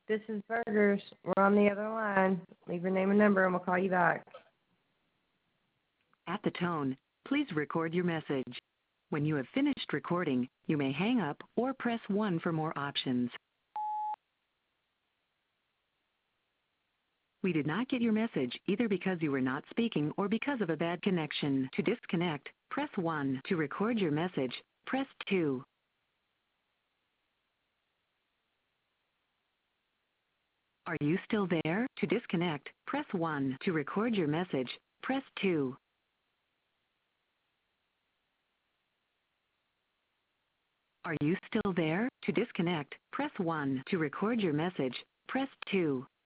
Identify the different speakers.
Speaker 1: This is Burgers. We're on the other line. Leave your name and number and we'll call you back.
Speaker 2: At the tone, please record your message. When you have finished recording, you may hang up or press 1 for more options. We did not get your message either because you were not speaking or because of a bad connection. To disconnect, press 1. To record your message, press 2. Are you still there? To disconnect, press 1. To record your message, press 2. Are you still there? To disconnect, press 1. To record your message, press 2.